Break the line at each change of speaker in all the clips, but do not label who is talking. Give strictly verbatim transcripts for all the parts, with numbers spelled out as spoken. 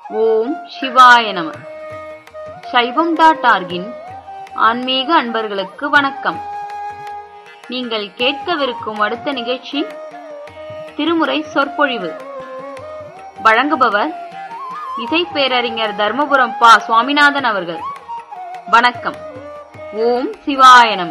ஓம் சிவாய நம. சைவம் டாட் ஆர்கின் ஆன்மீக அன்பர்களுக்கு வணக்கம். நீங்கள் கேட்கவிருக்கும் அடுத்த நிகழ்ச்சி திருமுறை சொற்பொழிவு. வழங்குபவர் இசை பேரறிஞர் தர்மபுரம் பா சுவாமிநாதன் அவர்கள். வணக்கம். ஓம் சிவாய நம.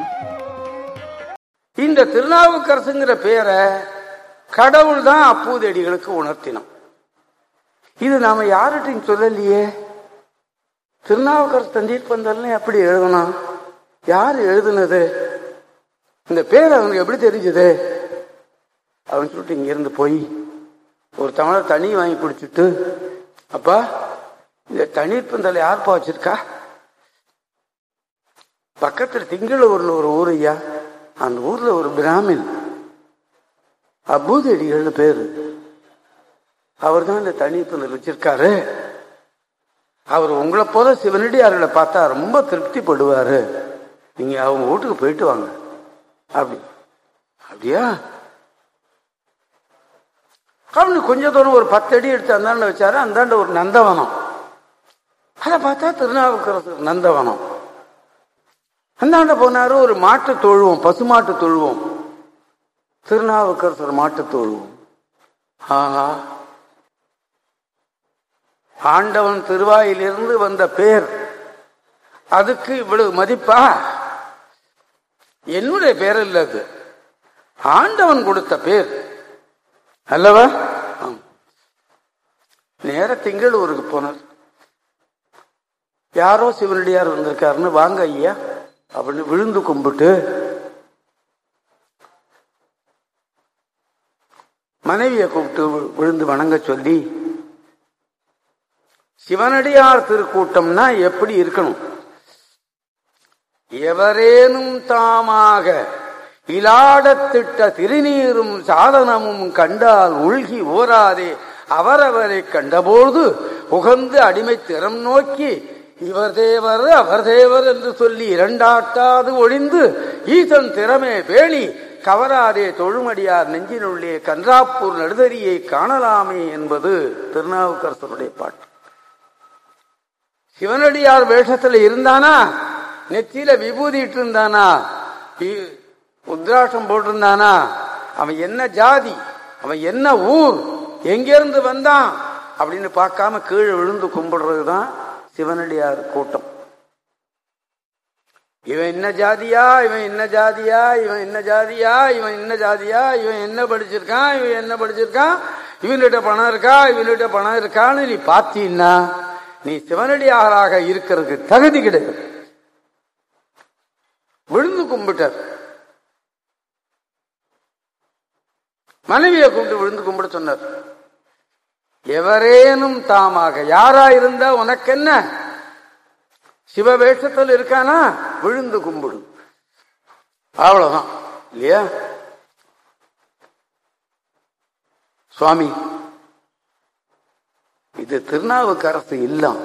இந்த திருநாவுக்கரசுங்கிற பேரை கடவுள் தான் அப்பூதடிகளுக்கு உணர்த்தினோம். இது நாம யார்கிட்டையும் சொல்லலையே. திருநாவுக்கரசு தந்தீர் பந்தல்னு எப்படி எழுதணும்? யாரு எழுதுனது? இந்த பேர் அவனுக்கு எப்படி தெரிஞ்சது? அவன் சொல்லிட்டு இங்க இருந்து போய் ஒரு தமிழர் தண்ணி வாங்கி குடிச்சுட்டு, அப்பா இந்த தண்ணீர் பந்தல் யாருப்பா வச்சிருக்கா? பக்கத்துல திங்களூர்ல ஒரு ஊர் ஐயா, அந்த ஊர்ல ஒரு பிராமின் அப்பூதடிகள் பேரு, அவர் தான் இந்த தண்ணீர் பந்தல் வச்சிருக்காரு. அவர் உங்களை போல சிவனடியார்களை பார்த்தா ரொம்ப திருப்திப்படுவாரு, நீங்க அவங்க வீட்டுக்கு போயிட்டு வாங்க. அப்படி அப்படியா? அவனு கொஞ்ச தூரம் ஒரு பத்து அடி எடுத்து அந்தாண்ட வச்சாரு. அந்தாண்ட ஒரு நந்தவனம், அதை பார்த்தா திருநாவுக்கரசு நந்தவனம். அந்தாண்ட போனாரு ஒரு மாட்டு தொழுவோம், பசுமாட்டு தொழுவோம், திருநாவுக்கரசர் மாட்டு தொழுவோம். ஆஹா, ஆண்டவன் திருவாயிலிருந்து வந்த பேர், அதுக்கு இவ்வளவு மதிப்பா? என்னுடைய பேர் இல்ல, அது ஆண்டவன் கொடுத்த பேர் அல்லவா? நேர திங்களூருக்கு போனார். யாரோ சிவனடியார் வந்திருக்காருன்னு, வாங்க ஐயா அப்படின்னு விழுந்து கும்பிட்டு மனைவியை கூப்பிட்டு விழுந்து வணங்க சொல்லி, சிவனடியார் திருக்கூட்டம்னா எப்படி இருக்கணும்? எவரேனும் தாமாக இலாடத்திட்ட திருநீரும் சாதனமும் கண்டால் உள்கி ஓராதே அவரவரை கண்டபோது உகந்து அடிமை திறம் நோக்கி இவர் தேவர் அவர் தேவர் என்று சொல்லி இரண்டாட்டாது ஒழிந்து ஈசன் திறமே வேலி கவராதே தொழுமடியார் நெஞ்சினுள்ளே கன்றாப்பூர் நடுதறியை காணலாமே என்பது திருநாவுக்கரசருடைய பாட்டு. சிவனடியார் வேஷத்துல இருந்தானா? நெத்தியில விபூதிட்டு இருந்தானா? உத்ராட்சம் போட்டிருந்தானா? அவன் என்ன ஜாதி, அவன் என்ன ஊர், எங்கிருந்து வந்தான் அப்படின்னு பார்க்காம கீழே விழுந்து கும்பிடுறதுதான் சிவனடியார் கூட்டம். இவன் என்ன ஜாதியா, இவன் என்ன ஜாதியா, இவன் என்ன ஜாதியா, இவன் என்ன ஜாதியா, இவன் என்ன படிச்சிருக்கான், இவன் என்ன படிச்சிருக்கான், இவன்கிட்ட பணம் இருக்கா, இவன்கிட்ட பணம் இருக்கான்னு நீ பார்த்தீன்னா நீ சிவனடியாராக இருக்கிறதுக்கு தகுதி கிடையாது. விழுந்து கும்பிட்டார். மனைவியை கும்பிட்டு விழுந்து கும்பிட சொன்னார். எவரேனும் தாமாக, யாரா இருந்தா உனக்கு என்ன? சிவவேஷத்தில் இருக்கானா, விழுந்து கும்பிடு, அவ்வளவுதான் இல்லையா? சுவாமி, இது திருநாவுக்கரசு இல்லம்.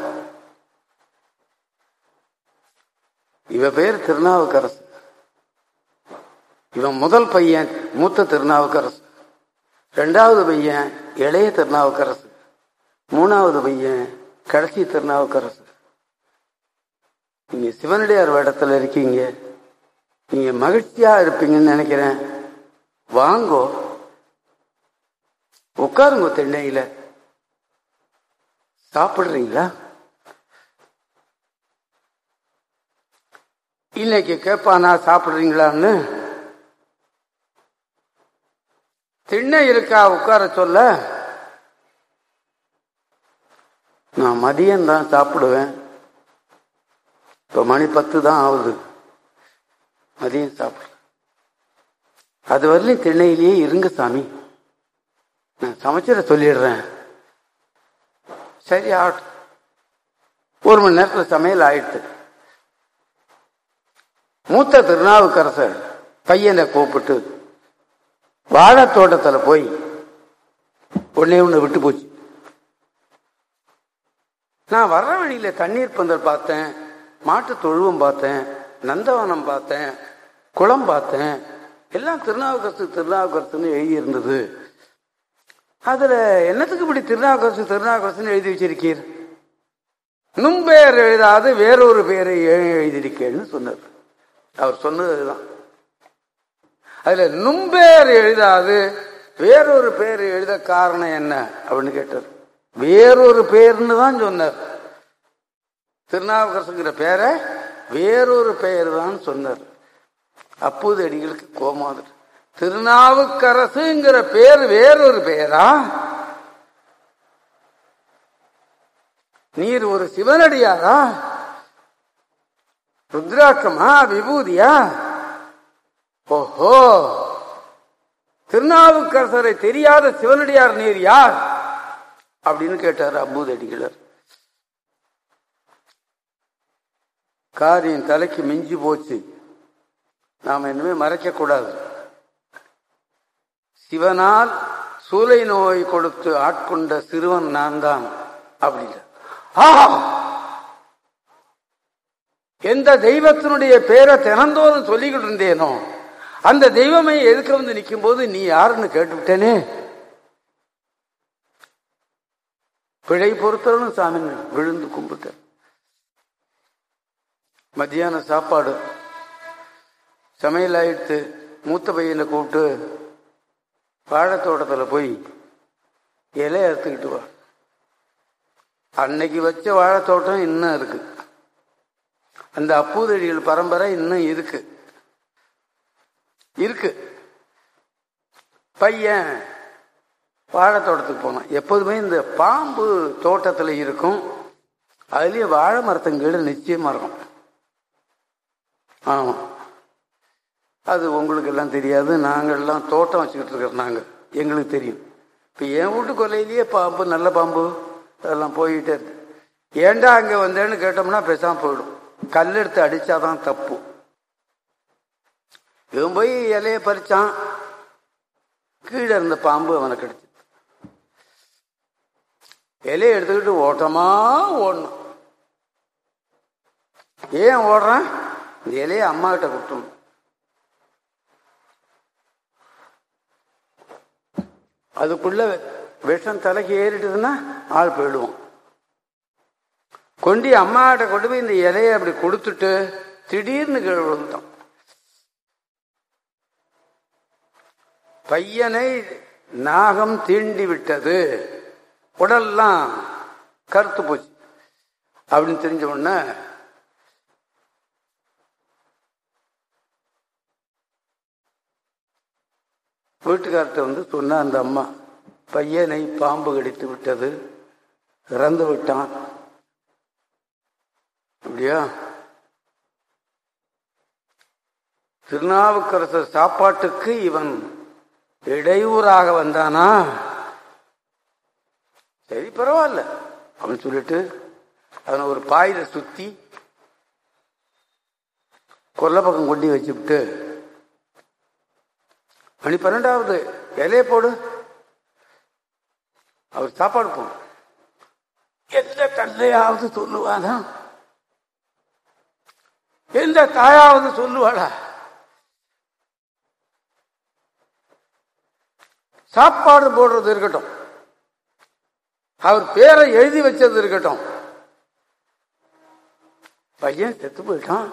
இவ பேர் திருநாவுக்கரசு. இவன் முதல் பையன் மூத்த திருநாவுக்கரசு, ரெண்டாவது பையன் இளைய திருநாவுக்கரசு, மூணாவது பையன் கடைசி திருநாவுக்கரசு. நீங்க சிவனடியார் வேடத்துல இருக்கீங்க, நீங்க மகிழ்ச்சியா இருப்பீங்கன்னு நினைக்கிறேன். வாங்கோ, உட்காருங்க, திண்ணையில சாப்பிடுறீங்களா? இன்னைக்கு கேட்பானா சாப்பிடுறீங்களான்னு? திண்ணை இருக்கா உட்கார சொல்ல? நான் மதியம் தான் சாப்பிடுவேன், இப்ப மணி பத்து தான் ஆகுது, மதியம் சாப்பிடு. அது வரலையும் திண்ணையிலேயே இருங்க சாமி, நான் சமைச்சிட சொல்லிடுறேன். சரி ஆகட்டும். ஒரு மணி நேரத்துல சமையல் ஆயிடுச்சு. மூத்த திருநாவுக்கரசர் பையனை கூப்பிட்டு வாழை தோட்டத்துல போய் ஒன்னே ஒண்ணு விட்டு போச்சு. நான் வர்ற வழியில தண்ணீர் பந்தல் பார்த்தேன், மாட்டு தொழுவம் பார்த்தேன், நந்தவனம் பார்த்தேன், குளம் பார்த்தேன், எல்லாம் திருநாவுக்கரசு திருநாவுக்கரசுன்னு எழுதி இருந்தது. அதுல என்னத்துக்கு இப்படி திருநாவுக்கரசு திருநாவுக்கரசுன்னு எழுதி வச்சிருக்கீர் நும்பெயர் எழுதாது வேறொரு பெயரை எழுதியிருக்கேன்னு சொன்னார். அவர் சொன்னதுதான். அதுல நும்பெயர் எழுதாது வேறொரு பெயர் எழுத காரணம் என்ன அப்படின்னு கேட்டார். வேறொரு பெயர்னு தான் சொன்னார். திருநாவுக்கரசுங்கிற பெயரை வேறொரு பெயர் தான் சொன்னார். அப்போது அடிகளுக்கு கோமாது, திருநாவுக்கரசுங்கிற பெயர் வேறொரு பெயரா? நீர் ஒரு சிவனடியாரா? ருத்ராட்சமா விபூதியா? ஓஹோ, திருநாவுக்கரசரை தெரியாத சிவனடியார் நீர் யார் அப்படின்னு கேட்டார் அப்பூதடிகளர். காரியம் தலைக்கு மிஞ்சி போச்சு. நாம இனிமே மறைக்க கூடாது. சிவனால் சூளை நோய் கொடுத்து ஆட்கொண்ட சிறுவன் நான் தான் அப்படின்னு. எந்த தெய்வத்தினுடைய பேரை தினந்தோறும் சொல்லிக்கிட்டு இருந்தேனோ அந்த தெய்வமே எதுக்கு வந்து நிற்கும் போது நீ யாருன்னு கேட்டுவிட்டேனே. பிழை பொறுத்தவனும் சாமி விழுந்து கும்பிட்ட. மத்தியான சாப்பாடு சமையல் ஆயிடுத்து. மூத்த பையனை கூப்பிட்டு வாழைத்தோட்டத்துல போய் இலை அறுத்துக்கிட்டு வா. அன்னைக்கு வச்ச வாழைத்தோட்டம் இன்னும் இருக்கு. அந்த அப்பூதடிகள் பரம்பரை இன்னும் இருக்கு இருக்கு பையன் வாழைத்தோட்டத்துக்கு போனான். எப்போதுமே இந்த பாம்பு தோட்டத்துல இருக்கும். அதுலயே வாழை மரத்தங்கீடு நிச்சயமா இருக்கும். ஆமா, அது உங்களுக்கு எல்லாம் தெரியாது. நாங்கள்லாம் தோட்டம் வச்சுக்கிட்டு இருக்கிறோம். நாங்க எங்களுக்கு தெரியும். இப்ப என் வீட்டு கொல்லையிலேயே பாம்பு, நல்ல பாம்பு அதெல்லாம் போயிட்டே இருக்கு. ஏண்டா அங்க வந்தேன்னு கேட்டோம்னா பேசாம போயிடும். கல் எடுத்து அடிச்சாதான் தப்பு. இவன் போய் இலைய பறிச்சான். கீழே இருந்த பாம்பு அவனை கடிச்சு இலையை எடுத்துக்கிட்டு ஓட்டமா ஓடணும். ஏன் ஓடுறான்? இந்த இலையை அம்மா கிட்ட கொடுத்தணும். அதுக்குள்ள விஷம் தலைக்கு ஏறிட்டுதுன்னா ஆள் போயிடுவோம். கொண்டி அம்மா கிட்ட கொண்டு போய் இந்த இலையை அப்படி கொடுத்துட்டு திடீர்னு கீழே விழுந்தான். பையனை நாகம் தீண்டி விட்டது, உடல்லாம் கருத்து போச்சு அப்படின்னு தெரிஞ்ச உடனே வீட்டுக்கார்ட்ட வந்து சொன்ன அந்த அம்மா, பையனை பாம்பு கடித்து விட்டது, இறந்து விட்டான். அப்படியா? திருநாவுக்கரசர் சாப்பாட்டுக்கு இவன் இடையூறாக வந்தானா? சரி, பரவாயில்ல அப்படின்னு சொல்லிட்டு அவனை ஒரு பாயில சுத்தி கொல்லை பக்கம் கொண்டு வச்சுவிட்டு, மணி பன்னெண்டாவது, இலைய போடு, அவர் சாப்பாடு போடும். எந்த தந்தையாவது சொல்லுவானா? எந்த தாயாவது சொல்லுவாளா? சாப்பாடு போடுறது இருக்கட்டும், அவர் பேரை எழுதி வச்சது இருக்கட்டும், பையன் செத்து போயிட்டான்.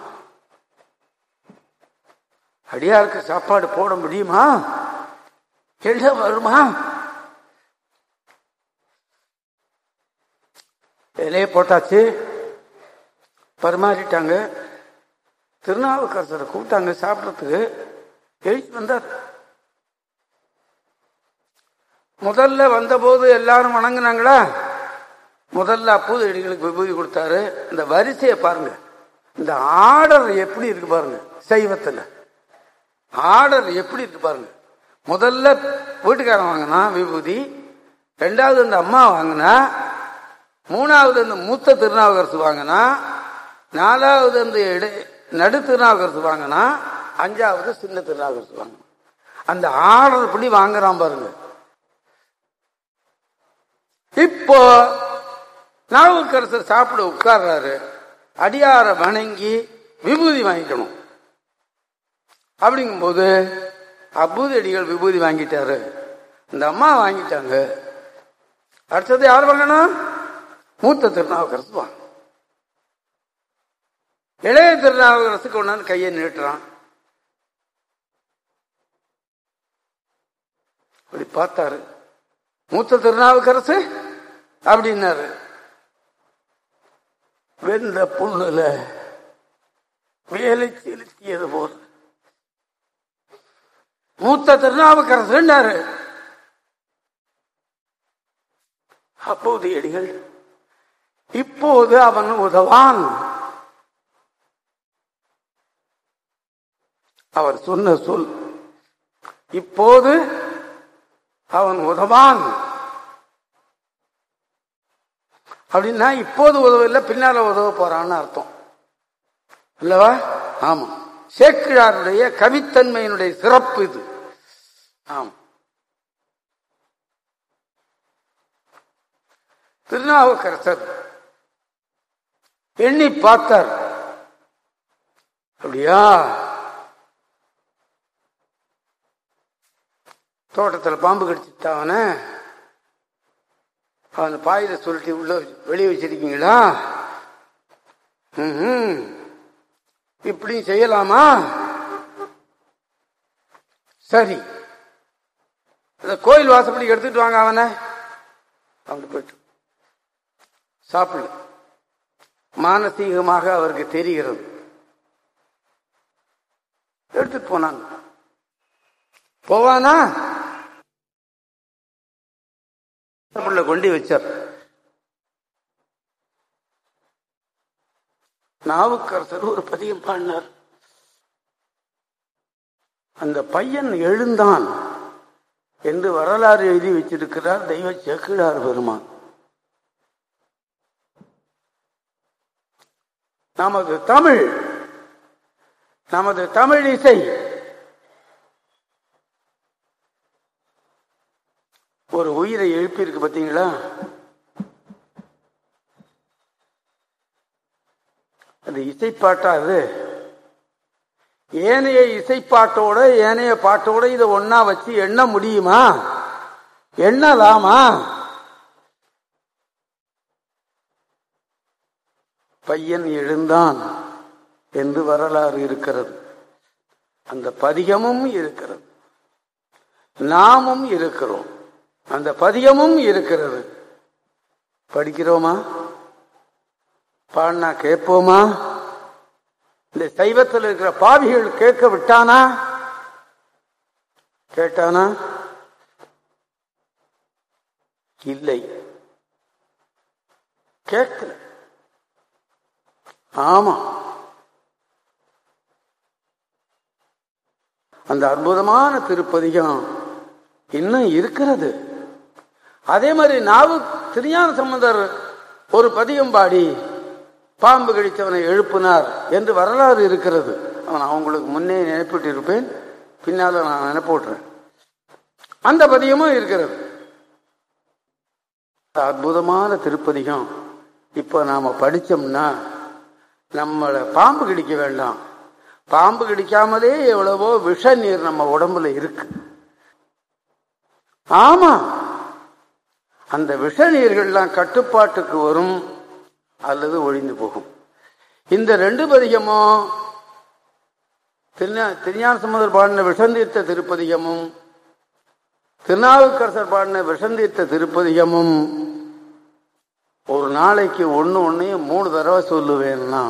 அடியாருக்கு சாப்பாடு போட முடியுமா? எழுத வருமா? இலைய போட்டாச்சு, பரிமாறிட்டாங்க. திருநாவுக்கரசரை கூப்பிட்டாங்க சாப்பிடறதுக்கு. எழுதி வந்தார். முதல்ல வந்தபோது எல்லாரும் வணங்கினாங்களா? முதல்ல அப்பூதடிகளுக்கு விபூதி கொடுத்தாரு. இந்த வரிசையை பாருங்க, இந்த ஆர்டர் எப்படி இருக்கு பாருங்க. சைவத்துல ஆர்டர் எப்படி இருக்கு பாருங்க. முதல்ல வீட்டுக்காரன் வாங்கினா விபூதி, ரெண்டாவது இந்த அம்மா வாங்கினா, மூணாவது இந்த மூத்த திருநாவுக்கரசு வாங்கினா, நாலாவது இந்த நடு திருநாவுக்கரசு வாங்கினா, அஞ்சாவது சின்ன திருநாவுக்கரசு வாங்கினா. அந்த ஆர்டர் படி வாங்குறான் பாருங்க. இப்போ நாவுக்கரசர் சாப்பிட உட்கார்றாரு. அடியார வணங்கி விபூதி வாங்கிக்கணும். அப்படிங்கும் போது அப்பூதடிகள் விபூதி வாங்கிட்டாரு, இந்த அம்மா வாங்கிட்டாங்க. அடுத்தது யார் வாங்கணும்? மூத்த திருநாவுக்கரசு வாங்க. இளைய திருநாவுக்கரசுக்கு கொண்டாந்து கையை நீட்டுறான். அப்படி பார்த்தாரு. மூத்த திருநாவுக்கரசு அப்படின்னாரு. வெந்த புல்லுல வேலை செலுத்தியது போல மூத்த திருநாவுக்கரசுன்னாரு. அப்போது அடிகள், இப்போது அவன் உதவான். அவர் சொன்ன சொல் இப்போது அவன் உதவான் அப்படின்னா இப்போது உதவில்லை, பின்னால உதவ போறான்னு அர்த்தம் இல்லவா? ஆமா, சேக்கிழாருடைய கவித்தன்மையினுடைய சிறப்பு இது. ஆமா, திருநாவுக்கரசர் எண்ணி பார்த்தார். அப்படியா, தோட்டத்தில் பாம்பு கடிச்சுட்டா அவன அவனை பாயில சொல்லிட்டு உள்ள வெளியே வச்சிருக்கீங்களா? ம், இப்படி செய்யலாமா? சரி, கோயில் வாசப்படி எடுத்துட்டு வாங்க அவனை. அப்படி போயிட்டு சாப்பிடல. மானசீகமாக அவருக்கு தெரிகிறது. எடுத்துட்டு போனாங்க. போவானா? கொண்டு வச்சார். நாவுக்கரசர் ஒரு பதியம் பாடினார். அந்த பையன் எழுந்தான் என்று வரலாறு எழுதி வச்சிருக்கிறார் தெய்வ சேக்கிழார் பெருமான். நமது தமிழ், நமது தமிழ் இசை ஒரு உயிரை எழுப்பி இருக்கு பார்த்தீங்களா? அது இசைப்பாட்டா? அது ஏனைய இசைப்பாட்டோட ஏனைய பாட்டோட இதை ஒன்னா வச்சு எண்ண முடியுமா? எண்ணலாமா? பையன் எழுந்தான் என்று வரலாறு இருக்கிறது. அந்த பதிகமும் இருக்கிறது, நாமும் இருக்கிறோம். அந்த பதிகமும் இருக்கிறது. படிக்கிறோமா? பாடினா கேட்போமா? இந்த சைவத்தில் இருக்கிற பாவிகள் கேட்க விட்டானா? கேட்டானா? இல்லை, கேட்கல. ஆமா, அந்த அற்புதமான திருப்பதிகம் இன்னும் இருக்கிறது. அதே மாதிரி நாவு திருஞான சம்பந்தர் ஒரு பதிகம் பாடி பாம்பு கடித்தவனை எழுப்பினார் என்று வரலாறு இருக்கிறது. நான் உங்களுக்கு முன்னே நினைப்பிட்டு இருப்பேன், பின்னால நான் நினைப்போட்டுறேன். அந்த பதிகமும் இருக்கிறது. அற்புதமான திருப்பதிகம் இப்ப நாம படிச்சோம்னா நம்மளை பாம்பு கடிக்க வேண்டாம். பாம்பு கடிக்காமலே எவ்வளவோ விஷ நீர் நம்ம உடம்புல இருக்கு. ஆமா, அந்த விஷ நீர்கள்லாம் கட்டுப்பாட்டுக்கு வரும் அல்லது ஒழிந்து போகும். இந்த ரெண்டு பதிகமும் திருஞான சம்பந்தர் பாடின விஷந்தீர்த்த திருப்பதிகமும் திருநாவுக்கரசர் பாடின விஷந்தீர்த்த திருப்பதிகமும் ஒரு நாளைக்கு ஒன்னு ஒன்னையும் மூணு தடவை சொல்லுவேன் நான்.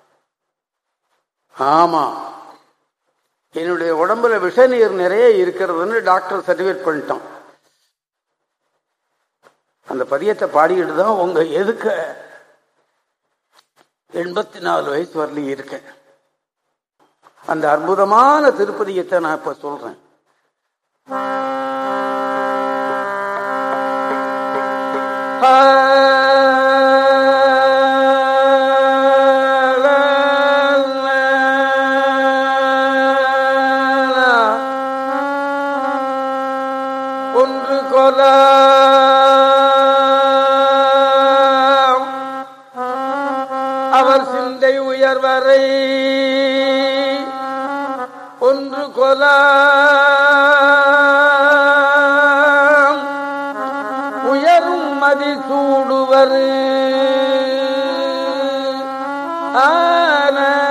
ஆமா, என்னுடைய உடம்புல விஷ நீர் நிறைய இருக்கிறதுன்னு டாக்டர் சர்டிஃபிகேட் பண்ணிட்டான். அந்த பதியத்தை பாடிக்கிட்டு தான் உங்க எதுக்க எண்பத்தி நாலு வயசு வரலையும் இருக்கேன். அந்த அற்புதமான திருப்பதியத்தை நான் இப்ப சொல்றேன். ஒன்று கொல அவர் சிந்தை உயர்வரை, ஒன்று கொல உயரும் மதி சூடுவர். ஆன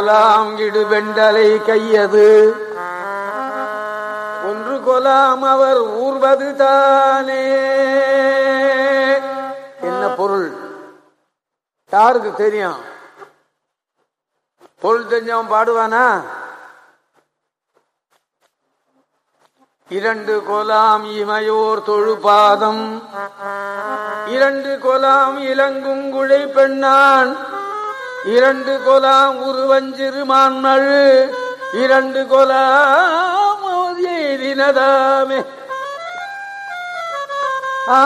கொலாம் இடு வெண்டலை கையது ஒன்று கொலாம் அவர் ஊர்வது தானே. என்ன பொருள் யாருக்கு தெரியும்? பொருள் தெரிஞ்சவன் பாடுவானா? இரண்டு கொலாம் இமையோர் தொழுபாதம் இரண்டு கொலாம் இளங்குங்குழை பெண்ணான் இரண்டு கொலாம் உருவஞ்சிறுமான்மழு இரண்டு கொலாம் எய்தினதாமே. ஆ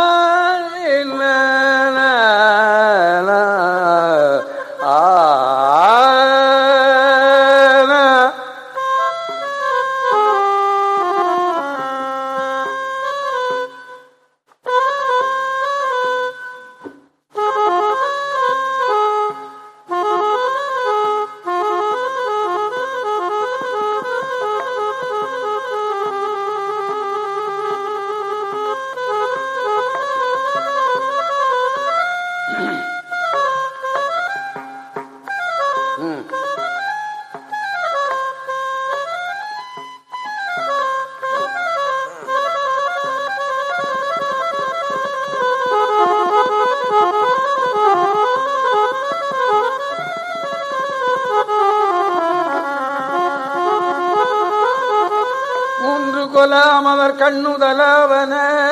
கொலாம் அவர் கண்ணுதலாவன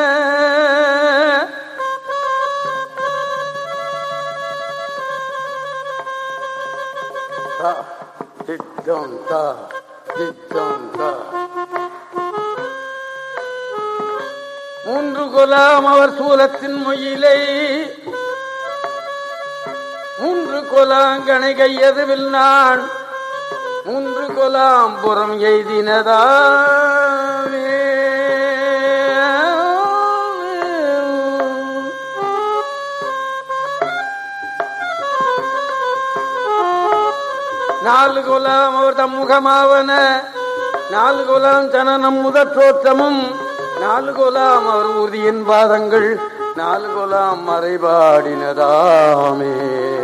மூன்று கொலாம் அவர் சூலத்தின் மொயிலை மூன்று கொலாங்கனை கையதுவில் நான் மூன்று கொலாம் புறம் எய்தினதா. நாலு கொலாம் அவர் தம் முகமாவன நாலு கொலாம் தனனம் முதற் தோற்றமும் நாலு கொலாம் அவர் உறுதியின் பாதங்கள் நாலு கொலாம் மறைபாடினதாமே.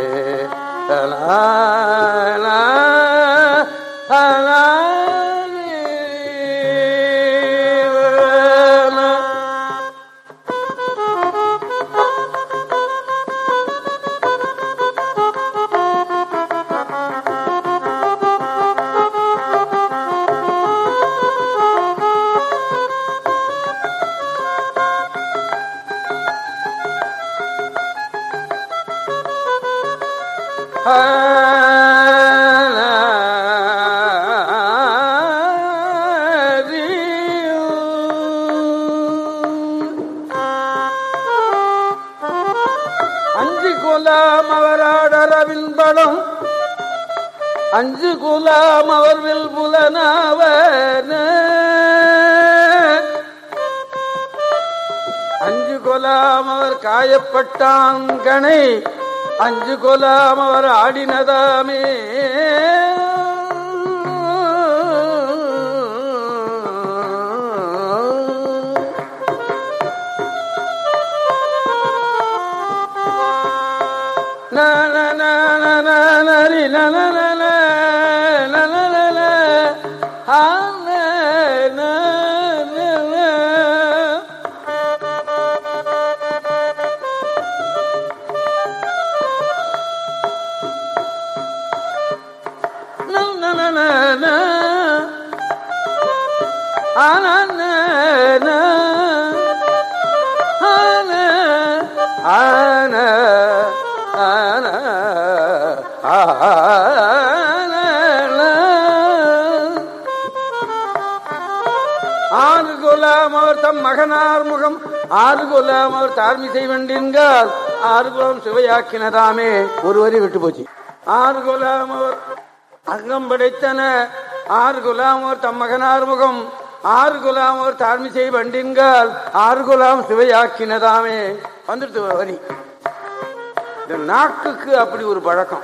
அஞ்சு குலாம் அவர் ஆடரவின் படம் அஞ்சு குலாம் அவர் வில் புலனாவன அஞ்சு கொலாம் அவர் காயப்பட்டான் கணை அஞ்சு கொலாம் அவர் ஆடினதாமே. ஆறு குலாம் அவர் தம் மகனார் முகம் ஆறு குலாம் அவர் தார்மிசை வெண்டின்கால் ஆறு குலாம் சிவையாக்கினதாமே. ஒரு வரி விட்டு போச்சு. ஆறு குலாம் அவர் அங்கம் படைத்தன ஆறு குலாம் அவர் தம் மகனார் முகம் ஆறு குலாம் அவர் தார்மிசை வண்டின்கால் ஆறு குலாம் சிவையாக்கினதாமே. வந்துடுத்து வரி. இந்த நாக்குக்கு அப்படி ஒரு பழக்கம்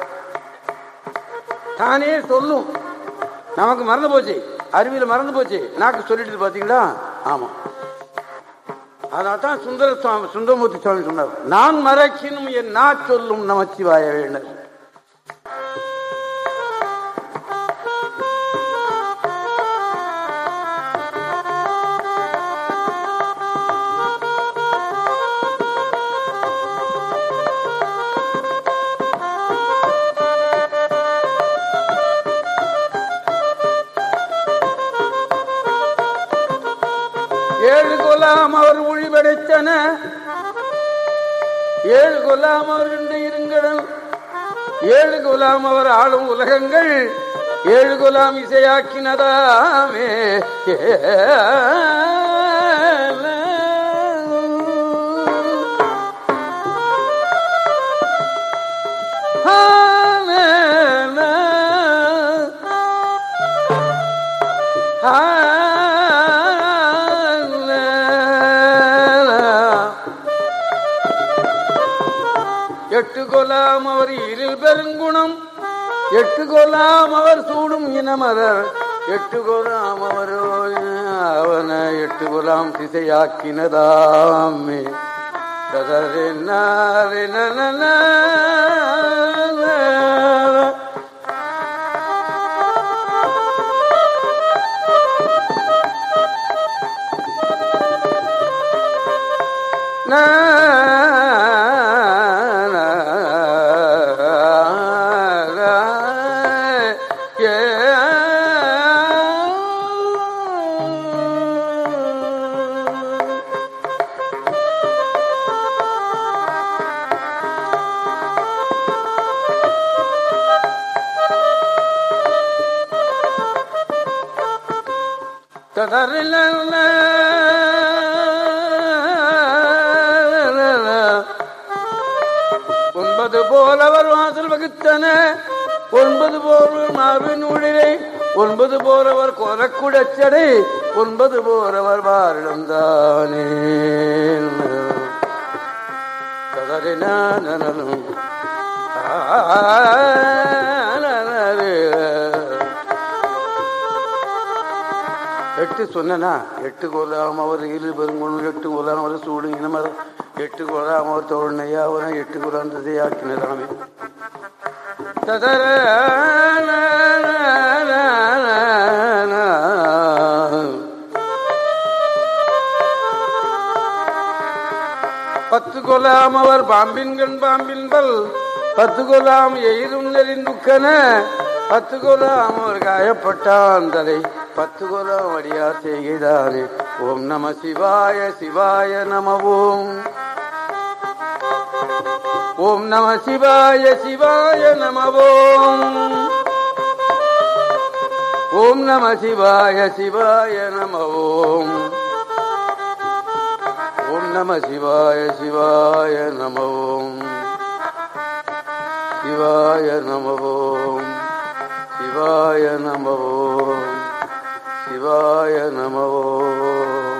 தானே சொல்லும். நமக்கு மறந்து போச்சு, அறிவியல் மறந்து போச்சு, நாக்கு சொல்லிட்டு பாத்தீங்களா? ஆமா. அதான் சுந்தர சுவாமி சுந்தரமூர்த்தி சுவாமி சொன்னார், நான் மறைக்கினும் என் நா சொல்லும் நமச்சிவாய வேண்டர். கொலாம் அவர் ஒளி படைத்தன, ஏழு கொலாம் அவர் கண்ட இருங்கடல், ஏழு கொலாம் அவர் ஆளும் உலகங்கள், ஏழு கொலாம் இசையாக்கினதாமே. எட்டு கொலாம் அவர் இருள் பெருங்குணம், எட்டு கொலாம் அவர் சூடும் இனமரர், எட்டு கொலாம் அவர் அவன எட்டு கொலாம் திசையாக்கினதாமே. ஒன்பது போல் அவர் வாசல் வகுத்தன, ஒன்பது போல் மாவின் ஊழிலை, ஒன்பது போல் அவர் கொலக்குடச்சடை, ஒன்பது போல் அவர் வாரிடம்தானே. கதறினும் எட்டு சொன்னா, எட்டு கொலாம் அவர் இரு பெருங்குணம், எட்டு கொலாம் அவர் சூடு இனமர், எட்டு கொலாம் அவர் தோழனையாவன, எட்டு கொலாம் திசையாக்கினதாமே. ததர பத்து கொலாம் அவர் பாம்பின்கண் பாம்பின்பல், பத்து கொலாம் எயிரும் நெறிந்துக்கன, பத்து கொலாம் அவர் காயப்பட்டான் தலை, பத்து கொலாம் அடியார் செய்கிறானே. ஓம் நம சிவாய சிவாய நம ஓம், ஓம் நம சிவாய சிவாய நம ஓம், ஓம் நம சிவாய சிவாய நம ஓம், ஓம் நம சிவாய சிவாய நம ஓம், சிவாய நம ஓம், சிவாய நம ஓம், சிவாய நம ஓம்.